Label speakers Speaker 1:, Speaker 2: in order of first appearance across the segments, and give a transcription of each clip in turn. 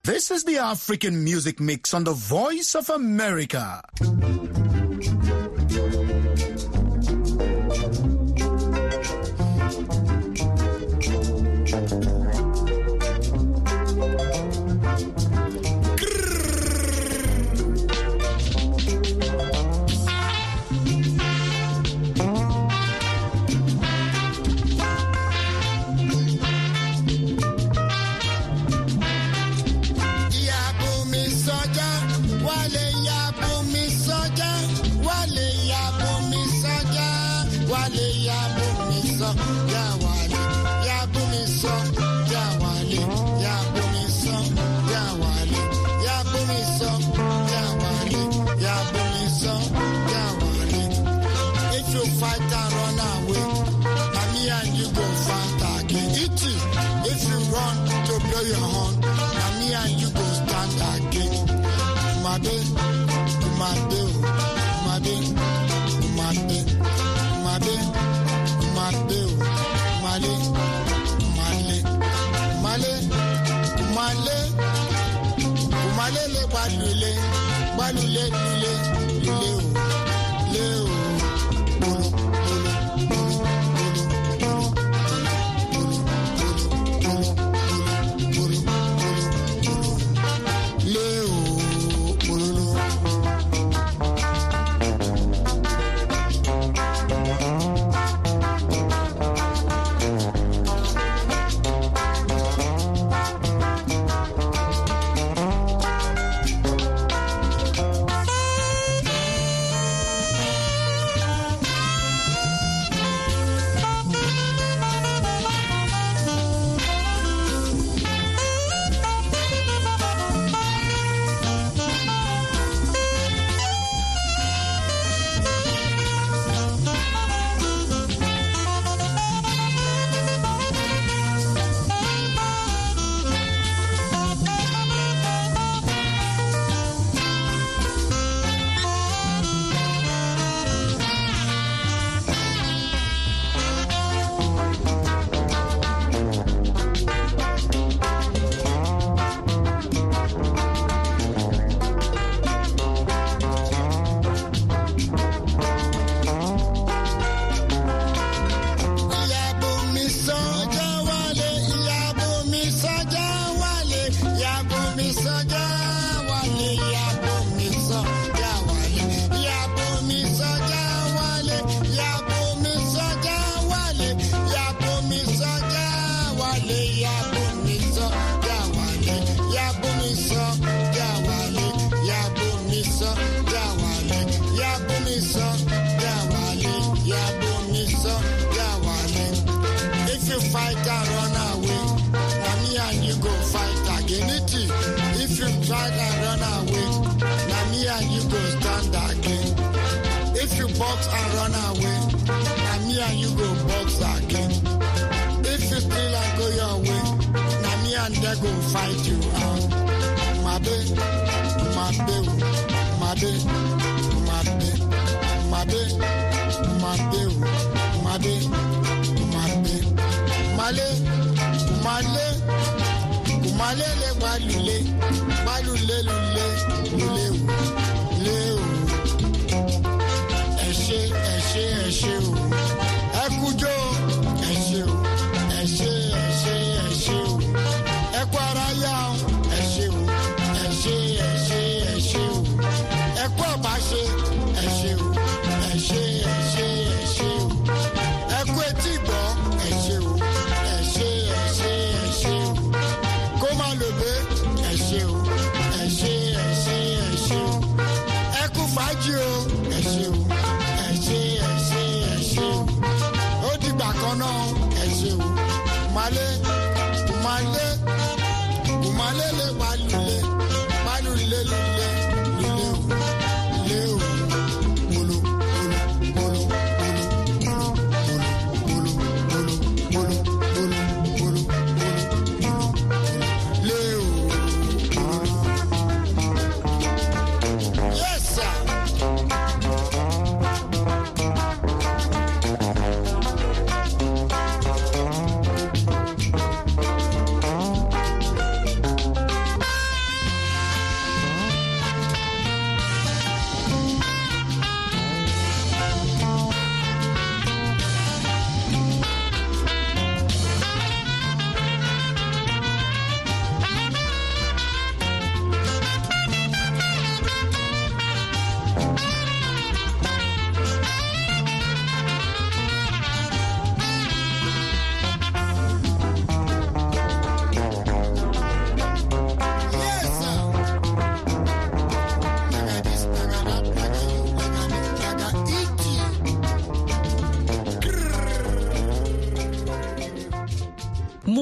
Speaker 1: This is the African Music Mix on the Voice of America.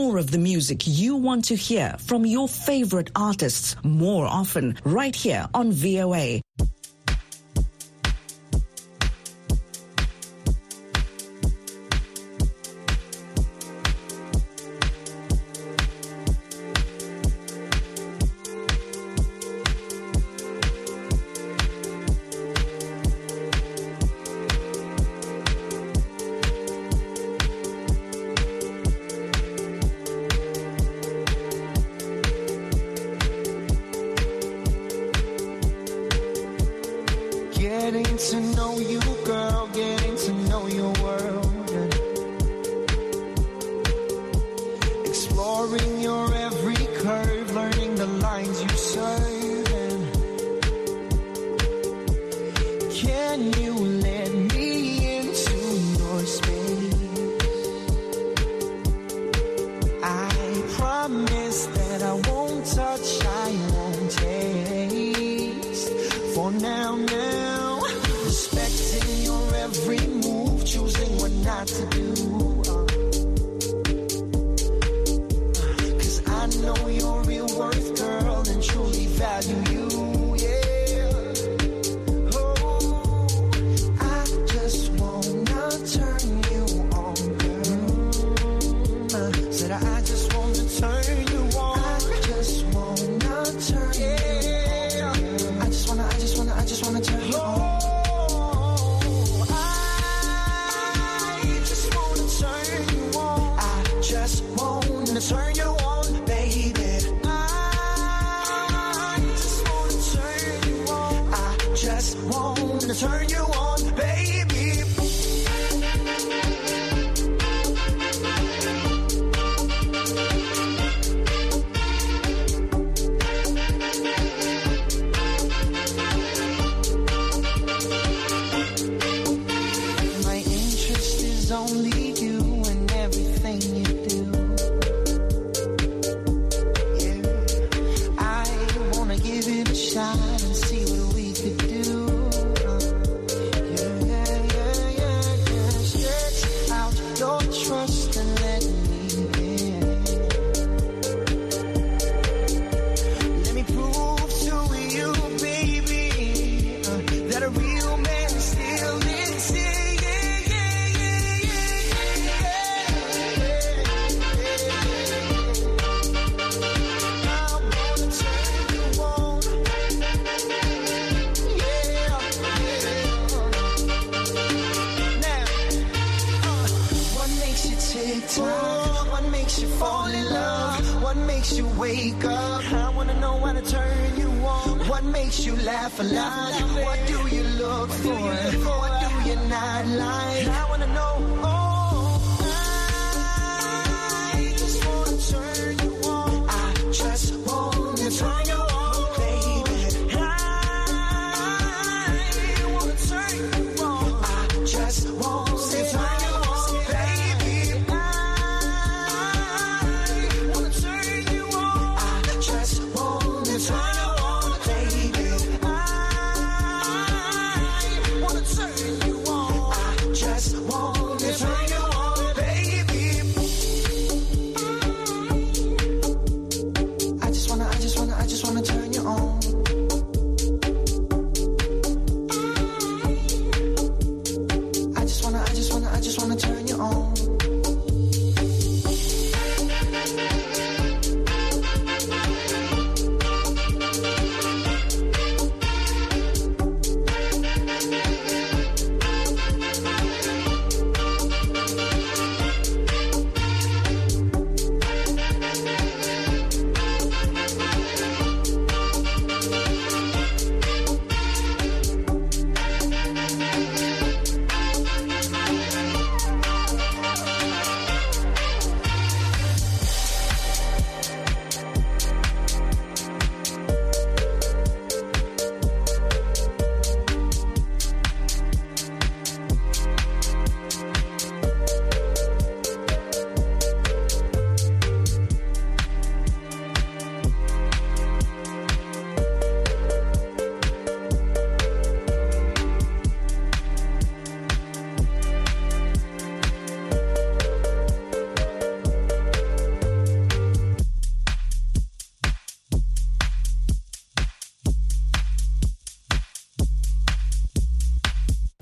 Speaker 2: more of the music you want to hear from your favorite artists more often, right here on VOA.
Speaker 3: Getting to know you, girl, getting to know your world. Exploring your every curve, learning the lines you serve. And can you let me into your space? I promise that I won't touch, I won't taste. For now, respecting your every move, choosing what not to do. 'Cause I know your real worth, girl, and truly value you, yeah. Oh, I just wanna turn you on, girl. Said I just wanna turn you on. I just wanna turn you on, girl. I just wanna turn you on. Turn you on, baby. I just wanna turn you on. I just wanna turn you on, baby. My interest is only you and everything you do. And see what we could do. Yeah. Stretch out your trust and let me in. Let me prove to you, baby, that a real man still lives here. What makes you fall in love? What makes you wake up? I wanna know how to turn you on. What makes you laugh a lot? What do you look for? What do you not like? I wanna know. Oh, I just wanna turn you on. I just wanna turn you on, baby. I wanna turn you on. I just wanna turn you on.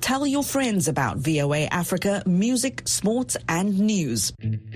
Speaker 2: Tell your friends about VOA Africa music, sports and news.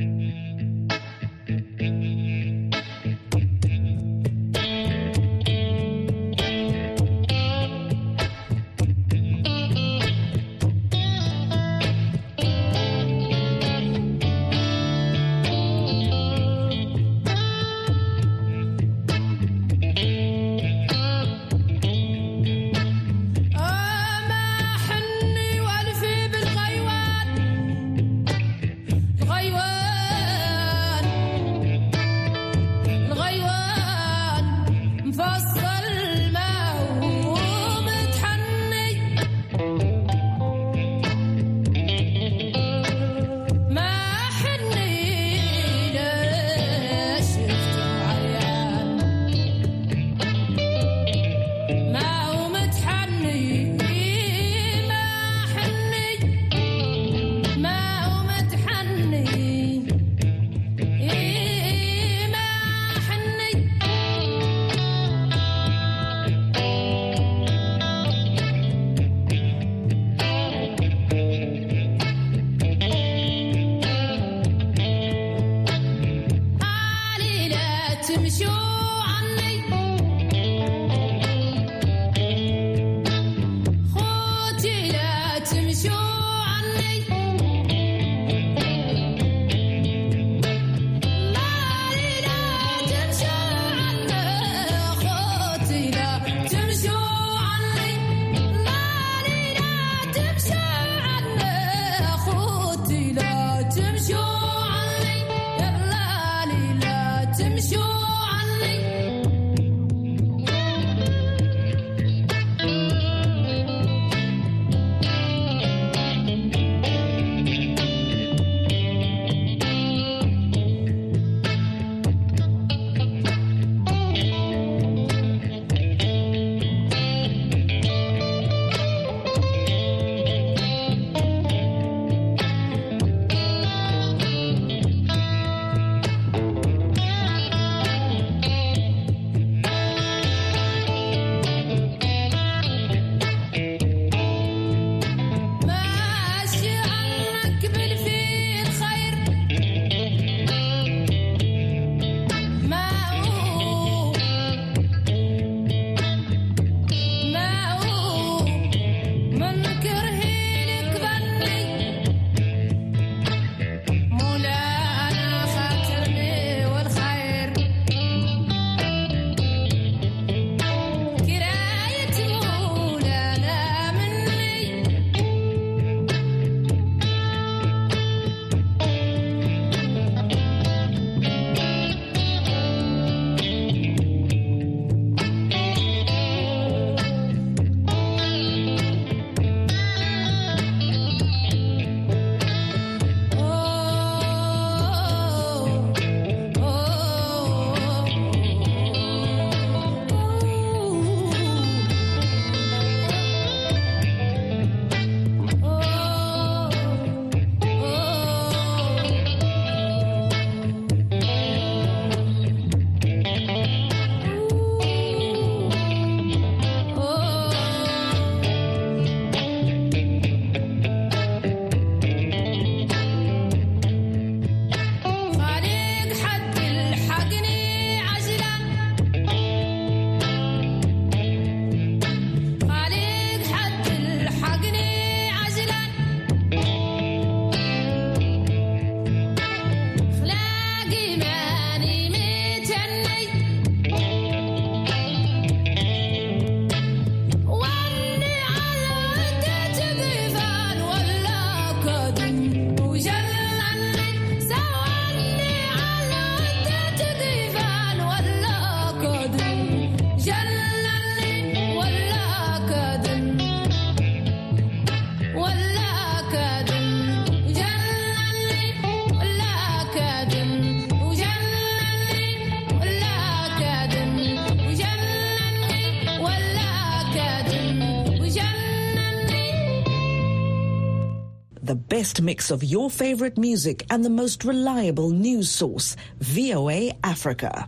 Speaker 2: The best mix of your favorite music and the most reliable news source, VOA Africa.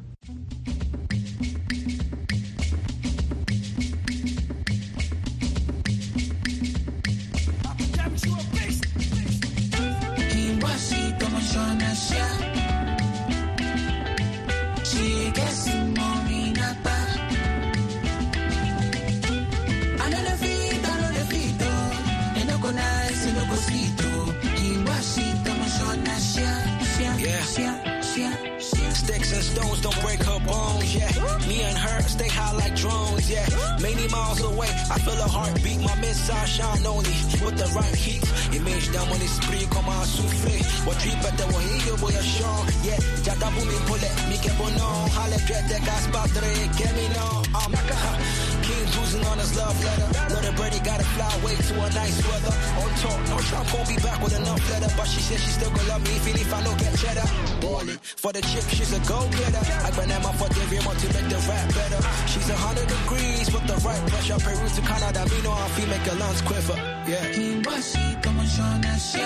Speaker 4: way. I feel a heartbeat, my missile shine only with the right heat. Image down when it's spree, come on, souffle. What tree better, what he boy a show. Yeah, Jatabu me pull it, me ke bono. Hale dread the gas padre, get me now. King losing on his love letter. Little birdie gotta fly away to a nice weather. On top, no Trump won't be back with enough letter. But she said she still gonna love me if I don't get cheddar. Ballin', for the chip, she's a go-getter. I been at my for every month to make the rap better. She's 100 degrees with the right pressure. Peru to Canada, me know how feel make her lungs quiver. Yeah.
Speaker 3: Kimbashi, como yo nací.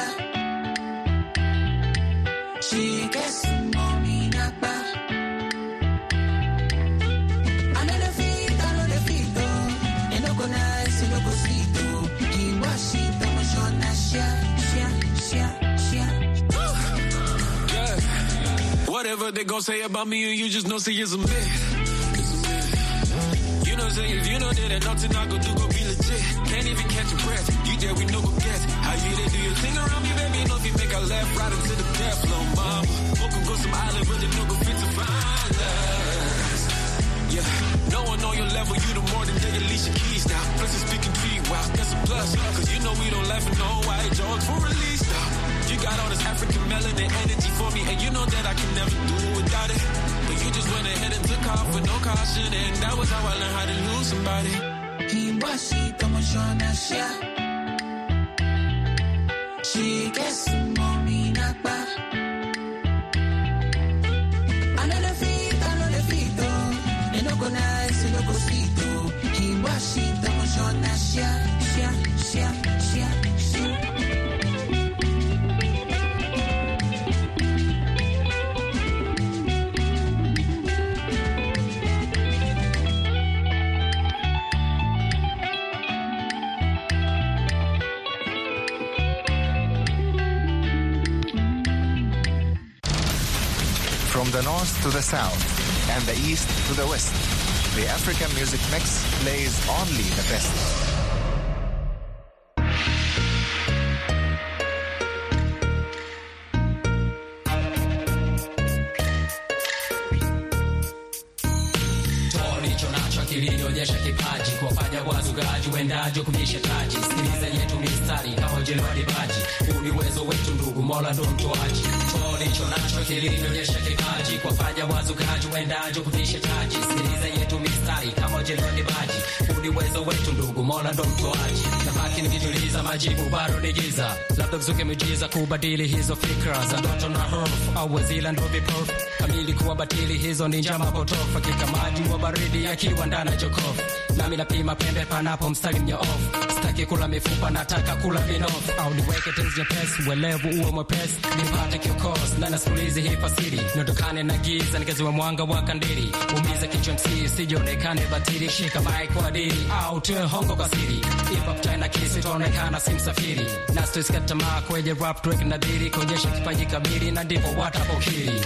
Speaker 3: She gets mommy napa.
Speaker 5: Whatever they gon' say about me, and you just know say it's a myth. You know say if you know that nothing I go do go be legit. Can't even catch a breath. You there we no go get. How you there do your thing around me, baby? Know if you make a left right into the death, little mama. Welcome go some island where they no go fit to find us. Yeah, no one on your level, you the more than they Alicia Keys now. Plus it's speaking to you, wow, that's a plus. Cause you know we don't laugh at no white jokes for release now. You got all this African melanin energy for me, and you know that I can never do without it. But you just went ahead and took off with no caution, and that was how I learned how to lose somebody.
Speaker 3: Kimbashi, como yo nací. She gets mommy napa.
Speaker 6: From the north to the south and the east to the west, the African Music Mix plays only the best.
Speaker 7: Onyesha kipaji kuwafanya wazugaji wendaji kumisha taji. Sikiliza yetu mistari kama jelwadi baji. Huu ni uwezo wetu ndugu, Mola ndo mtoaji. Tulicho nacho kilinionyesha kipaji kuwafanya wazugaji wendaji kumisha taji. Sikiliza yetu mistari kama jelwadi baji. Huu ni uwezo wetu ndugu, Mola ndo mtoaji. Nabaki nikijiuliza majibu bado ni giza. Labda kuzuke miujiza kubadili hizo fikra za ndoto na hofu, au wazila ndo vipofu kamili kuwa batili. Hizo ni njama potofu, hakika maji wa baridi yakiwa ndani jokofu. Nami napima pembe panapo mstari mnyoofu. Sitaki kula mifupa, nataka kula minofu. Au niweke tenzi nyepesi, uelevu uwe mwepesi, nipate kiokosi na nasimulizi hii fasiri. Niondokane na giza nikaziwe mwanga wa kandili. Umiza kichwa msii, sijonekane batili. Shika mic kwa dili, au tuwe hongo kwa siri. Hip-hop tena kisi, tuonekana si msafiri. Na stoisikata tamaa kwenye rap track na diri. Kuonyesha kipaji kamili na ndipo watapokiri.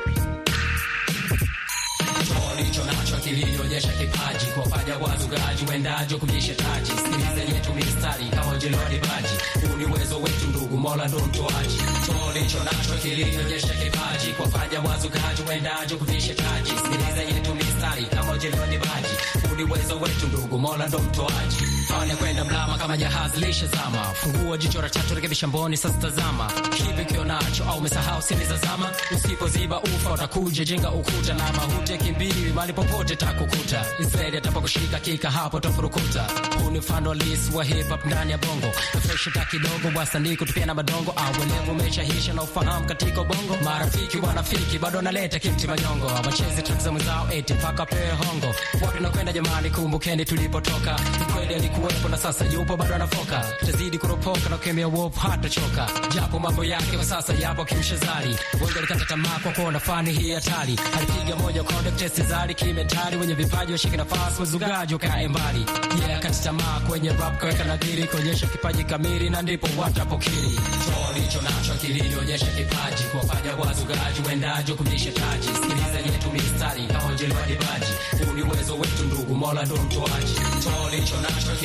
Speaker 7: Tulicho nacho kilinionyesha kipaji kuwafanya wazugaji wendaji kumisha taji. Sikiliza yetu mistari kama jelwadi baji. Huu ni uwezo wetu ndugu, Mola ndo mtoaji. Tulicho nacho kilinionyesha kipaji kuwafanya wazugaji wendaji kumisha taji. Sikiliza yetu mistari kama jelwadi baji. Huu ni uwezo wetu ndugu, Mola ndo mtoaji. Fanya kwenda mlama kama jahazi lishazama. Fungua jicho la tatu, rekebisha mboni sasa tazama. Kipi kionacho au umesahau siri za zama? Usipoziba ufa utakuja jenga ukuta, na mahute kimbili mali popote takukuta. Israeli atapokushika kika hapo tofurukuta. Huu ni mfano halisi wa hip hop ndani ya bongo. Fresh ta kidogo wasanii kutupia na madongo, au welevu umeshahisha na ufahamu katika bongo. Marafiki wanafiki bado analeta kimti manyongo. Wacheze track za mwenzao eti mpaka pewe hongo. Wapi nakwenda jamani, kumbukeni tulipotoka. Kweli alikuwepo na sasa yupo bado anafoka. Tazidi kuropoka na kemea wolf hata choka. Japo mambo yake kwa sasa yapo kimshazali. Wengi walikata tamaa kwa kuona fani hii hatari. Alipiga moja conduct test zali kimentari. Wenye vipaji washike nafasi, wazugaji wakae mbali. Yeah, kati tamaa kwenye rap kaweka nadhiri. Kuonyesha kipaji kamili na ndipo watapokiri. Tulicho nacho kilinionyesha kipaji kuwafanya wazugaji wendaji kumisha taji. Sikiliza yetu mistari kama jelwadi baji. Huu ni uwezo wetu ndugu, Mola ndo mtoaji. Tulicho nacho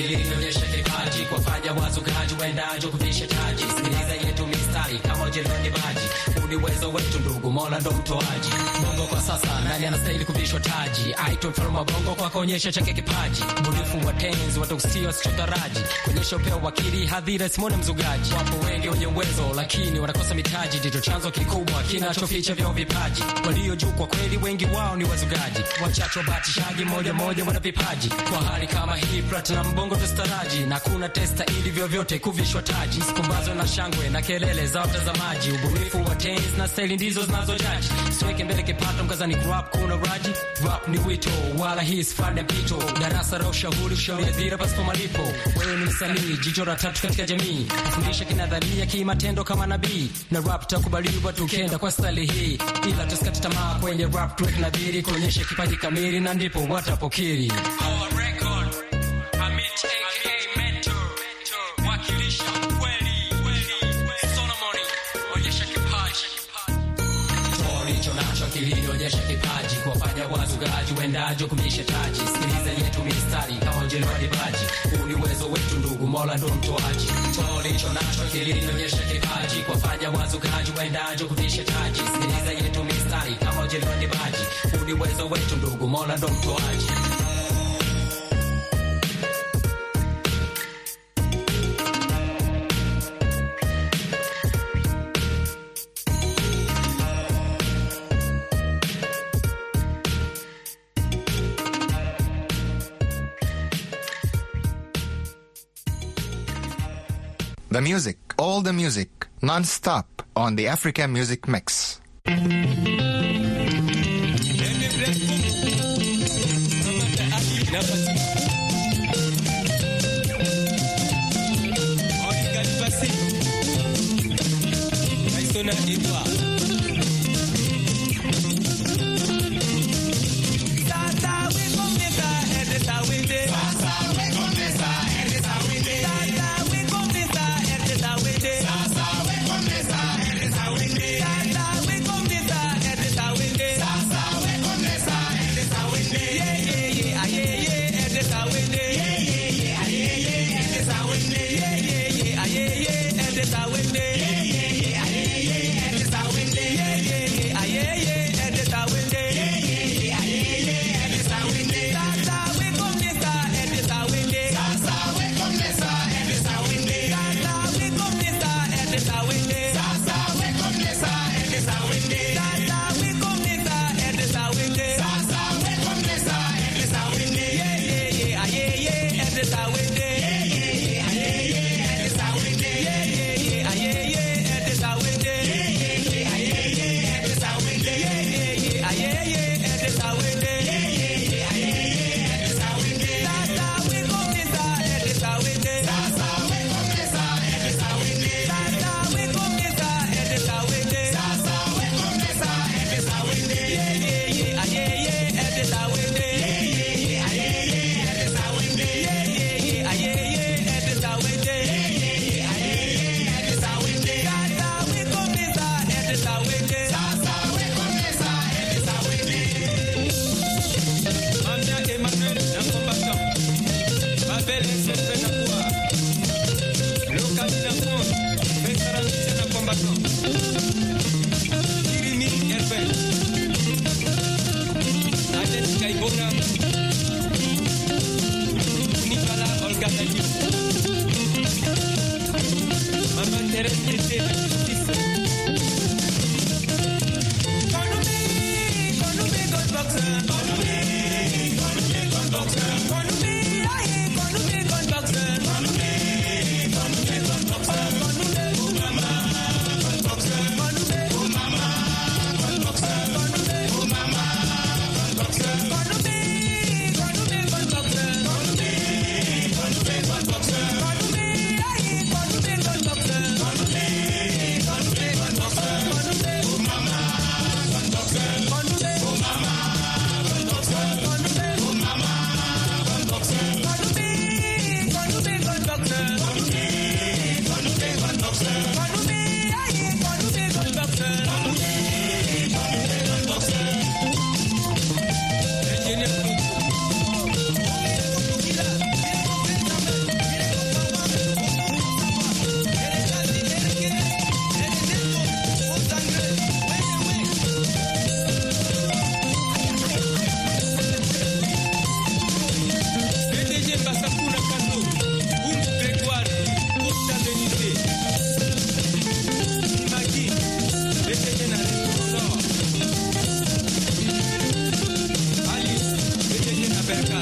Speaker 7: akili nionyeshe kipaji kwa fanya wazugaji wendajo kuvisha taji sikiliza yetu mistari kama ujeloni baji uni uwezo wetu ndugu Mola ndo mtoaji bongo kwa sasa nani anastahili kuvishwa taji aitwa mfalme wa bongo kwa kuonyesha chake kipaji mbunifu wa tenzi watakusio sichotaraji kuonyesha upeo wakili hadhira simone mzugaji wapo wengi wenye uwezo lakini wanakosa mitaji ndito chanzo kikubwa kinachoficha vyao vipaji walio juu kwa kweli wengi wao ni wazugaji wachache wabatishaji moja moja wana vipaji kwa hali kama hii platinum bongo tustaraji na kuna testa ili vyovyote kuvishwa taji sikumbazo na shangwe na kelele za watazamaji ubunifu wa tenzi na style ndizo zinazojaji siweke mbele kipato mkazani rap kuna raji rap ni wito wala hii sifani mpito darasa la ushauri ushauri adhira pasipo malipo wewe ni msanii jicho la tatu katika jamii kufundisha kinadharia kimatendo kama nabii na rap takubaliwa tukenda kwa style hii ila tusikate tamaa kwenye rap tu tunadhiri kuonyesha kipaji kamili na ndipo watapokiri our record Amit aka mentor wakilisha kweli Solomoni onyesha kipaji Tonicho nacho kilio onyesha kipaji kuwafanya wazugaji wendajo kumisha taji sikiliza yetu mistari kama ujeloni baji uni uwezo wetu ndugu Mola ndo mtoaji Tonicho nacho kilio onyesha kipaji kuwafanya wazugaji wendajo kumisha taji sikiliza yetu mistari kama ujeloni baji uni uwezo wetu ndugu Mola ndo mtoaji
Speaker 6: The music, all the music, non-stop on the African Music Mix.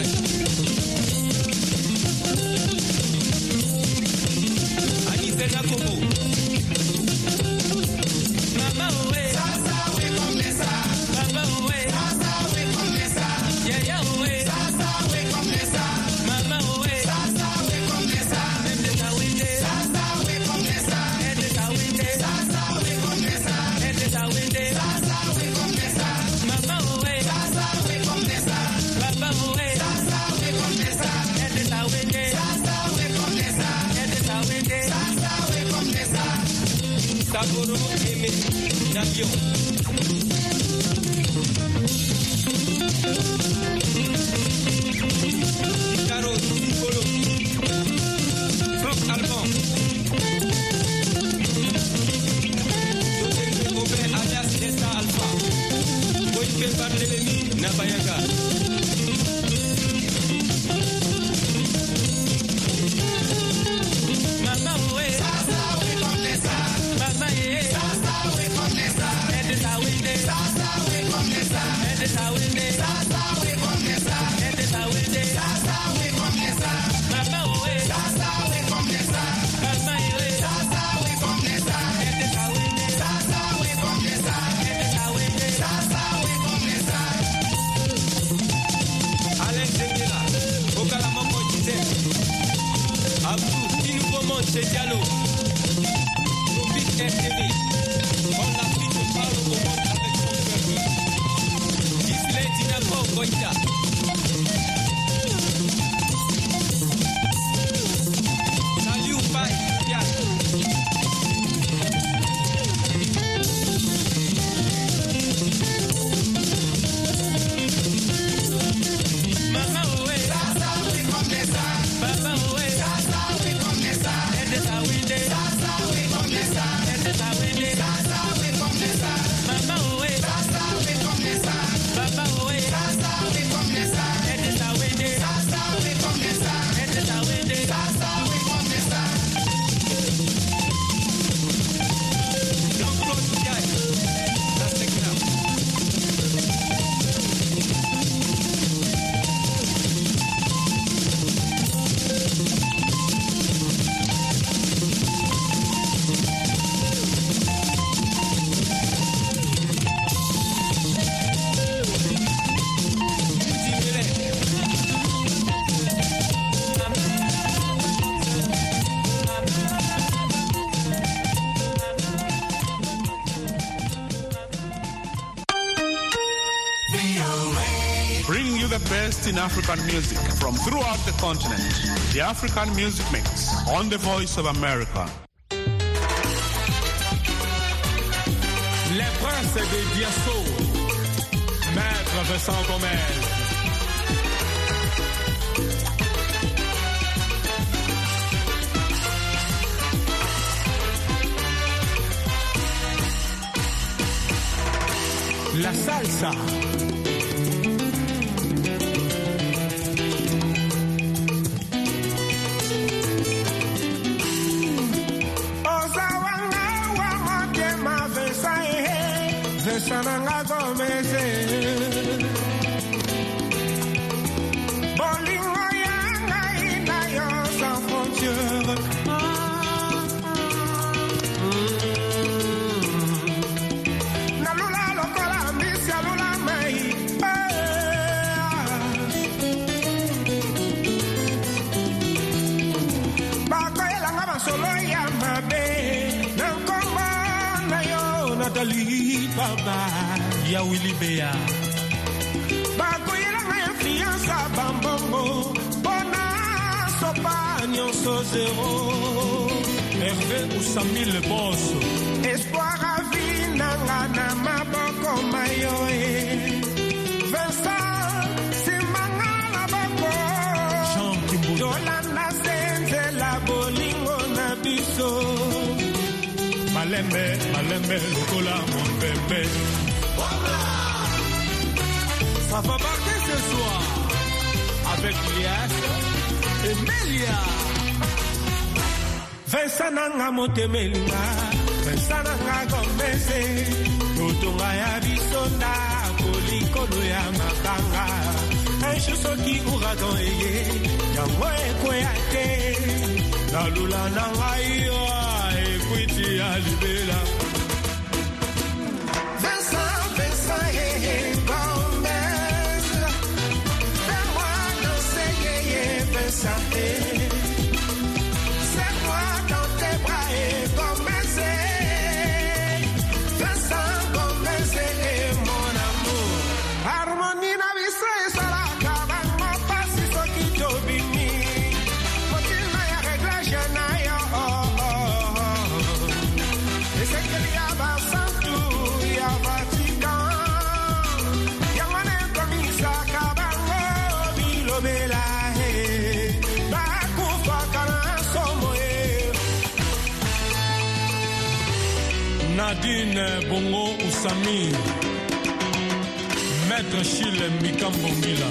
Speaker 8: In African music from throughout the continent. The African Music Mix on the Voice of America.
Speaker 9: Les princes des Diasso, Maître Vincent Gomez. La salsa.
Speaker 10: Sananga Gomeze Bolingo yanga ina yo sans frontière Nalula lokola misi alula mai Bako elanga masolo ya mabe Nankomba na yo Nathalie Baba ya Willy Bea Bakoyela na fiança bambongo Bona sopanyo so zero
Speaker 9: Hervé Oussami le boss
Speaker 10: Espoir à vie nanga maboko mayoe Vincent Simanga na boko
Speaker 9: Jean Kimbuta
Speaker 10: Yolanda Senze la bolingo na biso
Speaker 9: Malembe, Malembe, Lokola, Mombembe. Ça va marquer ce soir avec Lias et Melia.
Speaker 10: Vincent Nanga Motemelinga, Vincent Nanga Gomeze, Totonga ya Bisonda, Kolikolo ya Makanga, Kaishu soki uragan eye yango ekweyate nalula nangayo ekwiti alibela Vincent Gomez fais-moi danser Vincent serre-moi dans tes bras Gomez Vincent Gomez mon amour harmonie na biso esala kabango pasi soki tobimi motina ya réglage na yo esekeli ya basantu ya Vatican yango nekomisa kabango bilobela bakufaka na somo
Speaker 9: Nadine Bongo Oussami, Maître Chile Mikambo Mila.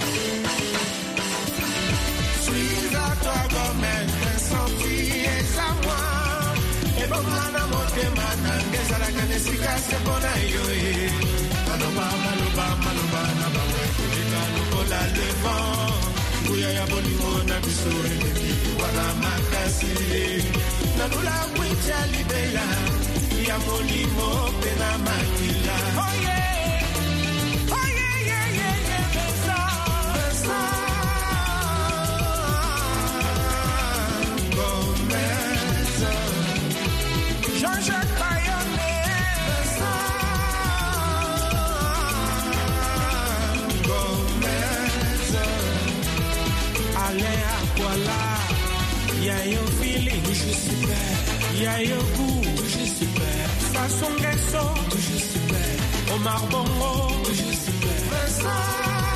Speaker 10: Suis à toi, Gomez, Vincent, tu es à moi. Et bon, mana motema, nangeza la kanesika, c'est bon à yoé. Maloba, maloba, maloba, nabawe, kulika, lukola, le vent. Bouya ya bolingo, na biso, eneki, wana makasi. Nanula, wicha, libela. Ya molimo pena makila oh yeah Vincent Gomez Jean-Jacques Bayonne Vincent Gomez Alain Akwala Yayo feeling toujours super Yayo goût toujours super Façon Gesso, toujours super. Omar Bongo, toujours super. Vincent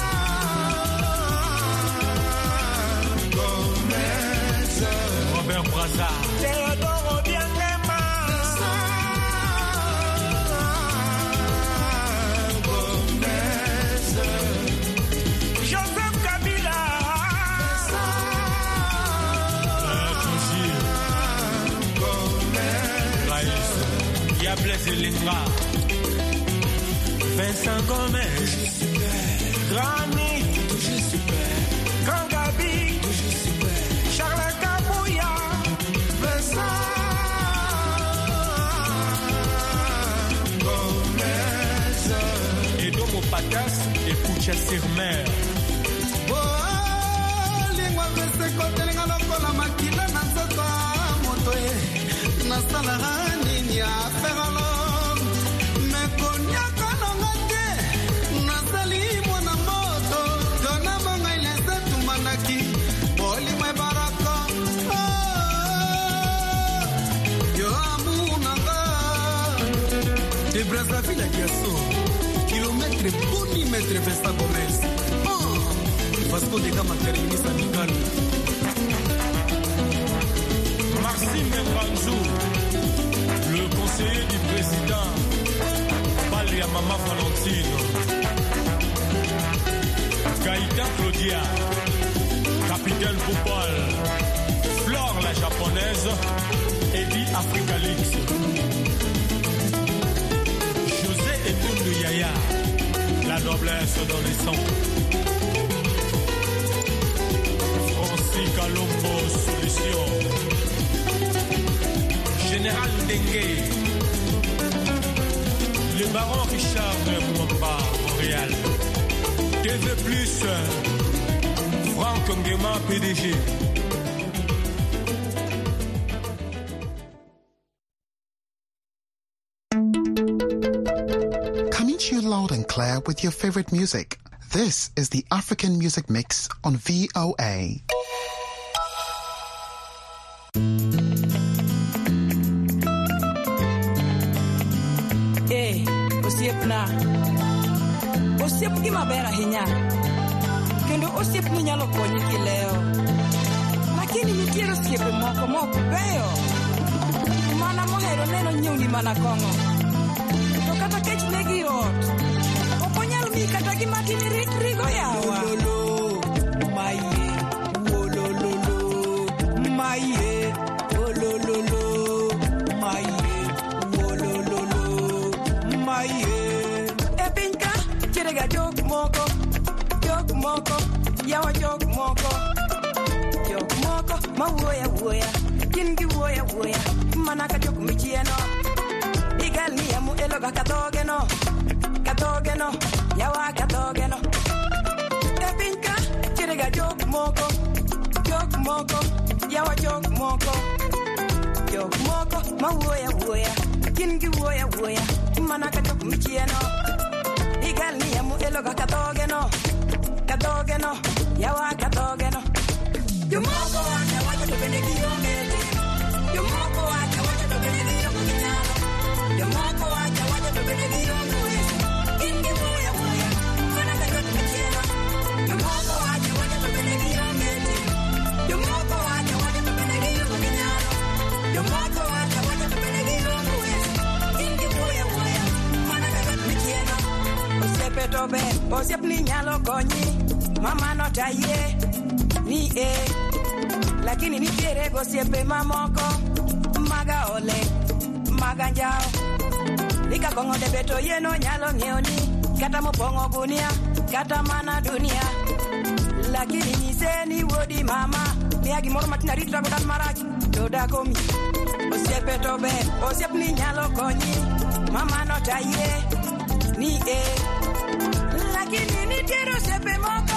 Speaker 10: Gomez,
Speaker 9: Robert Brazza,
Speaker 10: Théodore Obiangema, Gomez, Joseph Kabila,
Speaker 9: Raïs, Yables Elinga,
Speaker 10: Vincent Gomez, toujours super. Granny, toujours super. Kangabi, toujours super. Charles Kabouya, Vincent Gomez,
Speaker 9: Edomo Patas et Poucha Sirmer.
Speaker 3: Oh, lingua vese kotelenga lokola makila na nzoto moto nasala nini affaire alors mekonyaka nanga te nasali mwana moto dona monga ilese tumanaki bolimwe baraka yo amunanga de Brazzaville à Kiasso kilomètre boni mètre Vincent Gomez Vasco de Gama termine sa Mikano
Speaker 9: Maxime Nganzou, le conseiller du président, Balia Mama Valentine, Gaïta Claudia, Capitaine Popal, Flore la japonaise, Eddie Africalix, José Etundu Yaya, la noblesse dans les sangs. Calombo Solution Général Dengue le baron Richard de Mwamba Montréal TV+, Franck Nguema PDG.
Speaker 11: Coming to you loud and clear with your favorite music. This is the African Music Mix on VOA.
Speaker 12: Osiep gima ber ahinya kendo osiep ni nyalo konyi kileo, lakini nitiere osiepe moko mok beyo mana mohero neno nyiewni mana kong'o to kata kech negi ot ok onyal mi kata gima tini rigo yawa maye wolololo maye wolololo maye wolololo maye epinka chirega jok moko yawa jok moko ma wuoya gin gi wuoya mana ka jok michieno igal ni amu eloga kadhoge no yawa kadhoge no e pinka chirega jok moko yawa jok moko ma wuoya gin gi wuoya mana ka jok michieno igal ni amu eloga kadhoge no yawa kadhoge no Yomoko acha wacha to bende kiongete. Yomoko acha wacha to bende kiongete. Yomoko acha wacha to bende kiongete. Ingi moya mana ka to mechena. Yomoko acha wacha to bende kiongete. Yomoko acha wacha to bende kiongete. Yomoko acha wacha to bende kiongete. Ingi moya mana ka to mechena. Osiepe to be, osiep ni nyalo konyi. Mama no taye. Ni lakini nitiere gosiepe mamoko maga ole maga njao nika kongo de beto yeno nyalo ngeoni kata mopongo gunia kata mana dunia lakini niseni wodi mama miagi moro matina ritra godan marachi doda komi osiepe to be osiep ni nyalo konyi mama no taye ni lakini nitiere osiepe moko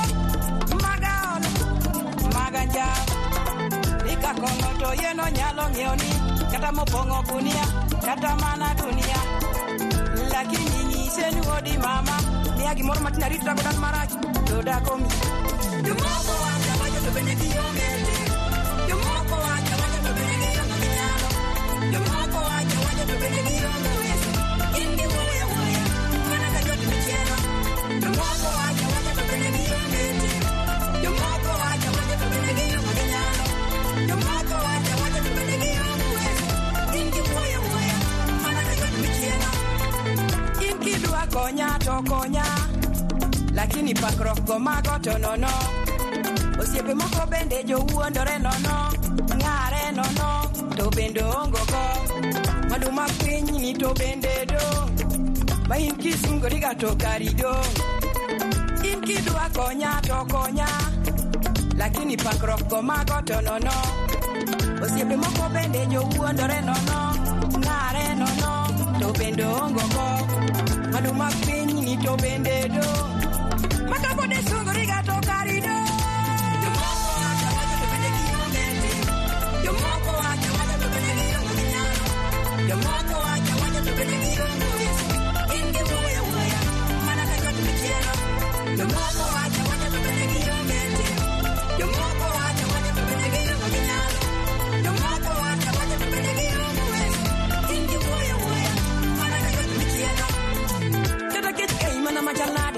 Speaker 12: maganja nika kongo to yeno nyalo ngeoni kata mopongo gunia kata mana dunia lakini niseni wodi mama miagi moro matina ritra godan marachi doda komi yomoko acha wacha to bende kiongete yomoko acha wacha to bende kiongete yomoko acha wacha to bende kiongete indi woya mana ka jot micheno yomoko acha wacha to bende kiongete yomoko acha wacha to bende kiongete yomoko acha wacha to bende kiongete indi woya mana ka jot micheno inkidwa konya to konya lakini pakro mago to nono osiepe moko bende jo wuondore nono ngare nono to bende ongogo maduma piny ni to bende do ma in kisungo riga to karido in kidwa konya to konya lakini pakro mago to nono osiepe moko bende jo wuondore nono ngare nono to bende ongogo maduma piny ni to bende do Makabo de sunguri gato karido. Yomoko acha wacha to bende kiongete. Yomoko acha wacha to bende kiongete. Yomoko acha wacha to bende kiongete. Ingi woya mana ka jot micheno. Yomoko acha wacha to bende kiongete. Yomoko acha wacha to bende kiongete. Yomoko acha wacha to bende kiongete. Ingi woya mana ka jot micheno. Kata kech mana machalade.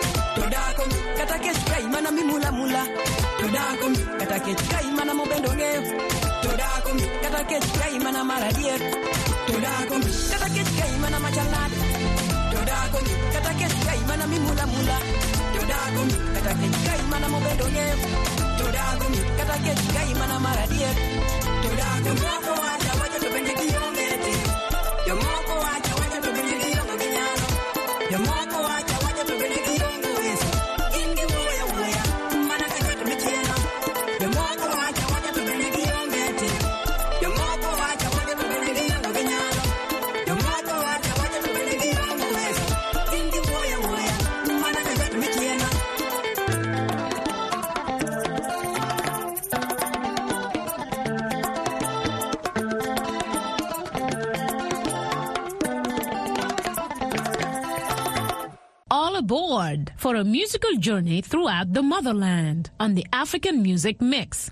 Speaker 12: Kata kechka imana mimula Todako mi kata kechka imana mobendo ngeo Todako mi kata kechka imana maradier Todako mi kata kechka imana machalade Todako mi kata kechka imana mimula Todako mi kata kechka imana mobendo ngeo Todako mi kata kechka imana maradier Todako mi moko acha wacha to bende kiongete Yomoko acha wacha to bende kiongete Yomoko acha wacha to bende kiongete
Speaker 13: Aboard for a musical journey throughout the motherland on the African Music Mix.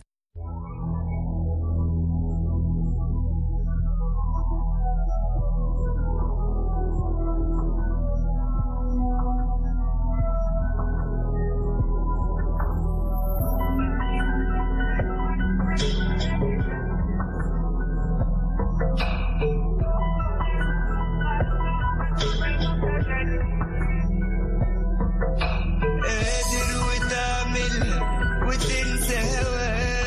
Speaker 3: within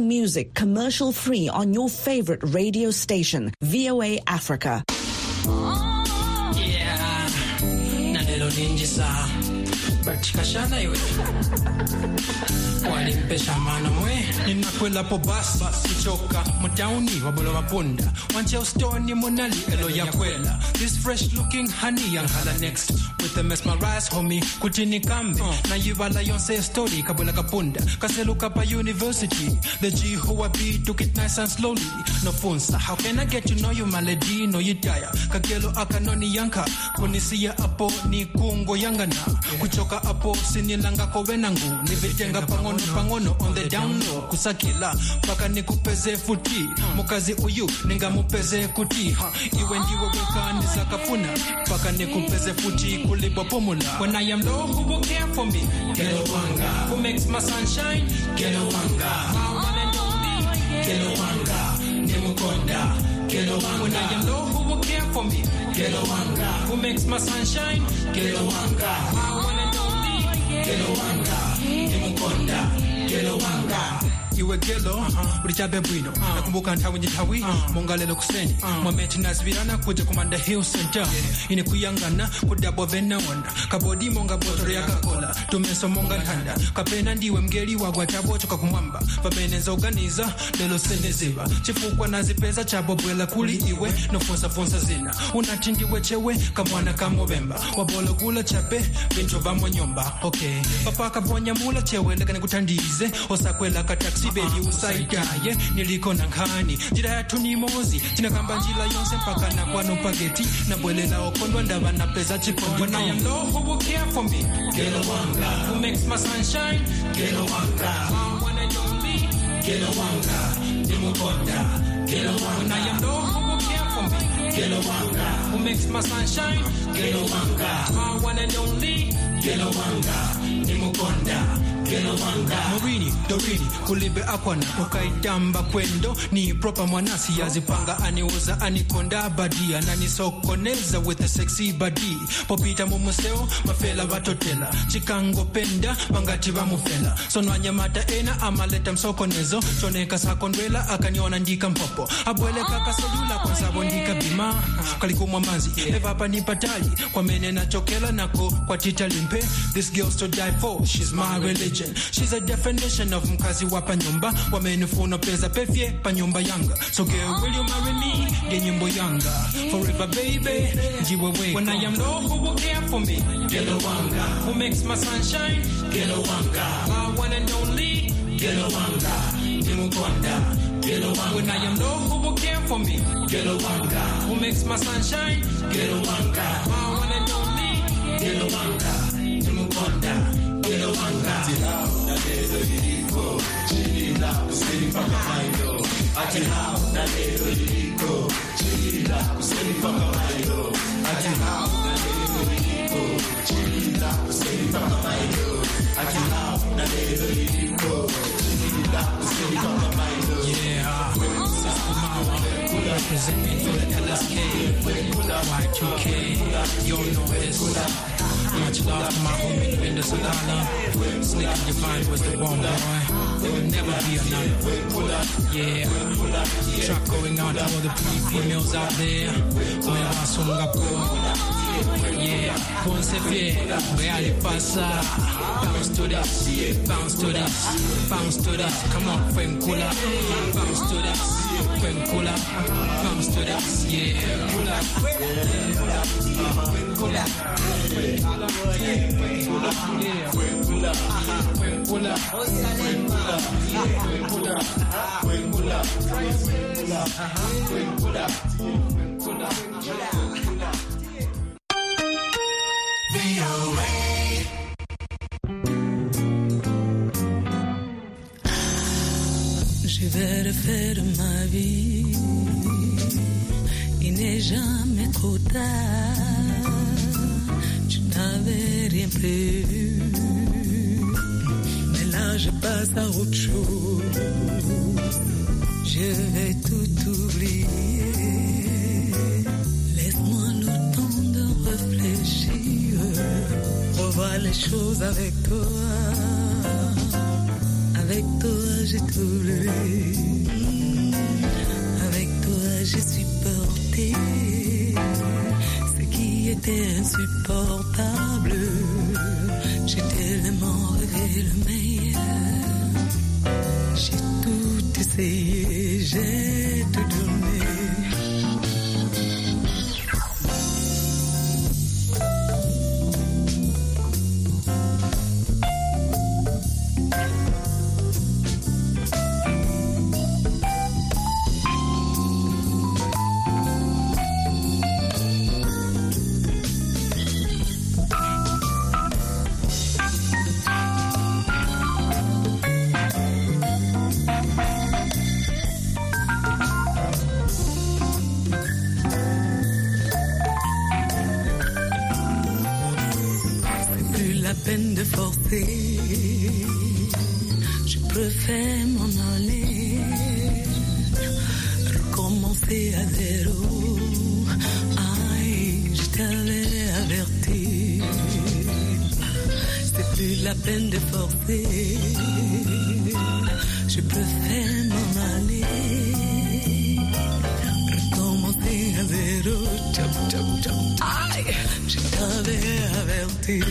Speaker 2: music commercial-free on your favorite radio station, VOA Africa.
Speaker 7: Yeah, Nadelo Ninjisa, Berchikashana iwe. Walimpesha mano mwe, ninakwela po basi, kuchoka, mtauni, wabolo wapunda. Wanche ustoni monali, elo ya kwela. This fresh looking honey, young hala next. With the mesmerized homie, kutini kambi. Na yivala yonse story, kabula kapunda. Kaseluka pa university. The G who I be, took it nice and slowly. No funsa, how can I get to know you, my lady? No you tire. Kagelo akanoni yanka. Kunisiya apo, ni kungo yangana. Kuchoka apo, sinilanga kowenangu. Nivitenga pangono on the down low. Kusakila, paka nikupeze futi. Mukazi uyu, ninga mupeze kuti. Iwe ndiwe weka nisakafuna. Paka nikupeze futi kulibo pomula. When I am low, who will care for me? Gelo Wanga. Who makes my sunshine? Gelo Wanga. My one and only. Gelo Wanga. Nemukonda. Gelo Wanga. When I am low, who will care for me? Gelo Wanga. Who makes my sunshine? Gelo Wanga. My one and only. Gelo Wanga. Nemukonda. Gelo Wanga. Iwe gelo, ulichabe bwino. Nakumbuka ntawi njitawi, mongalelo kuseni. Mwameti nazvirana kuja kumanda hill center. Ine kuyangana, kudabo vena wana. Kabodi monga botoro ya kakola. Tumeso monga tanda. Kapena ndiwe mgeli wagwa chabo choka kumwamba. Vameneza organiza, lelo seneziva. Chifukwa nazipeza chabo bwela kuli iwe. No fonsa zina. Unatindiwe chewe, kamwana kamobemba. Wabolo gula chape, bintu vamo nyomba. Okay. Papa kabonya mula chewe, lekane kutandize. Osakwela kataksi. Bedi usaidaye niliko nankani jira ya tunimozi tina kamba njila yonse mpaka na kwano pageti na bwelela okondwa ndaba na pesa chikondi. When I am low, who will care for me? Gelo Wanga. Who makes my sunshine? Gelo Wanga. My one and only. Gelo Wanga. Nemukonda. Gelo Wanga. When I am low, who will care for me? Gelo Wanga. Who makes my sunshine? Gelo Wanga. My one and only. Gelo Wanga. Nemukonda. Morini, Dorini, kulibe akwana ukaitamba kwendo ni proper mwanasi yazipanga aniuza anikonda badia na nisokoneza with a sexy body popita mumuseo mafela batotela chikango penda mangati bamufela sonwanya mata ena amaleta msokonezo choneka sakondwela akaniona ndika mpopo abwele kaka sojula kwa sabo ndika bima kalikumwa manzi eva pani patali kwa mene na chokela nako kwa tita limpe. This girl's to die for, she's my religion. She's a definition of mkazi wa panyumba wamenifuna pesa pefye panyumba yanga. So girl, will you marry me? Genyimbo yanga. Forever baby, jiwe we. When I am low, who will care for me? Gelo Wanga. Who makes my sunshine? Gelo Wanga. My one and only. Gelo Wanga. Nemukonda. Gelo Wanga. When I am low, who will care for me? Gelo Wanga. Who makes my sunshine? Gelo Wanga. My one and only. Gelo Wanga. Nemukonda. Gelo Wanga. Na lelo liko chila kuseni paka mailo. Ati how na lelo liko chila kuseni paka mailo. Ati how na lelo liko chila kuseni paka mailo. Ati how na lelo liko chila kuseni paka mailo. Yeah, Cisco Mawa representing for the LSK, Y2K, you know this. Much love to my homie Linda Sakala. Slick and Divine was the one boy. There will never be another. Yeah. Track going out to all the pretty females out there. Oya Sungapore. Yeah. Ponce Fie. Reali Pasa. Bounce to this. Bounce to this. Bounce to this. Come on, Fenkula. Bounce to this. Fenkula. Bounce to this. Yeah.
Speaker 14: Je vais refaire ma vie. Il n'est jamais trop tard. Tu n'avais rien prévu. Mais là, je passe à autre chose. Je vais tout oublier. Laisse-moi le temps de réfléchir. Revoir les choses avec toi. Avec toi j'ai trouvé, avec toi j'ai supporté ce qui était insupportable. J'ai tellement rêvé le meilleur, j'ai tout essayé, j'ai tout donné. Peine de forcer, je préfère m'en aller, recommencer à zéro. Aïe, je t'avais averti, c'est plus la peine de forcer, je préfère m'en aller, recommencer à zéro. Aïe, je t'avais averti.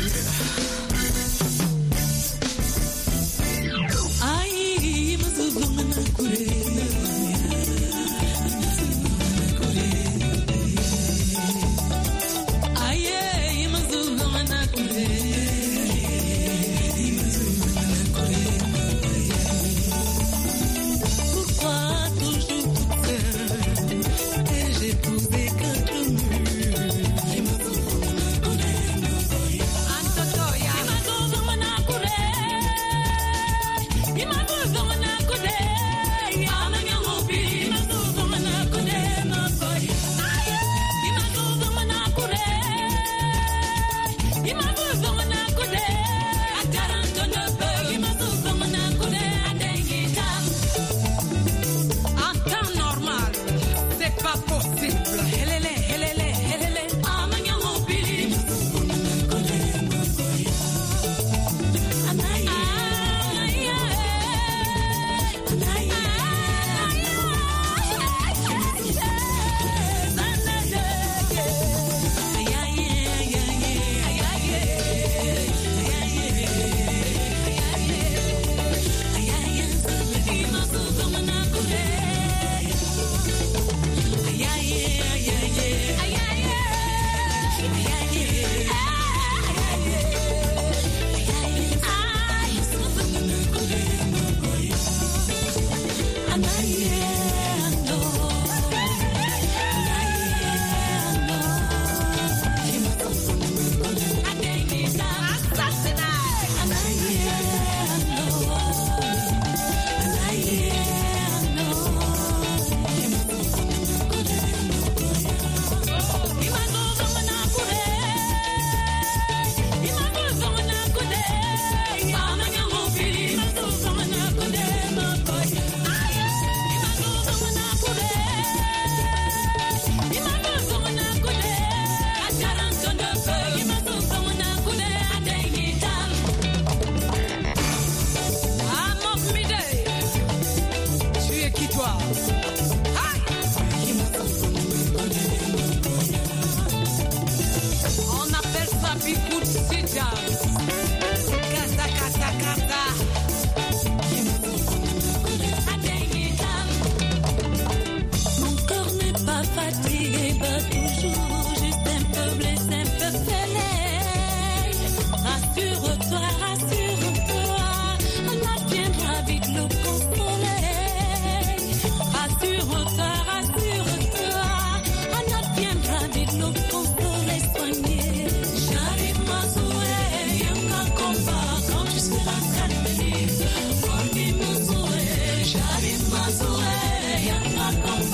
Speaker 14: J'arrive ma soirée,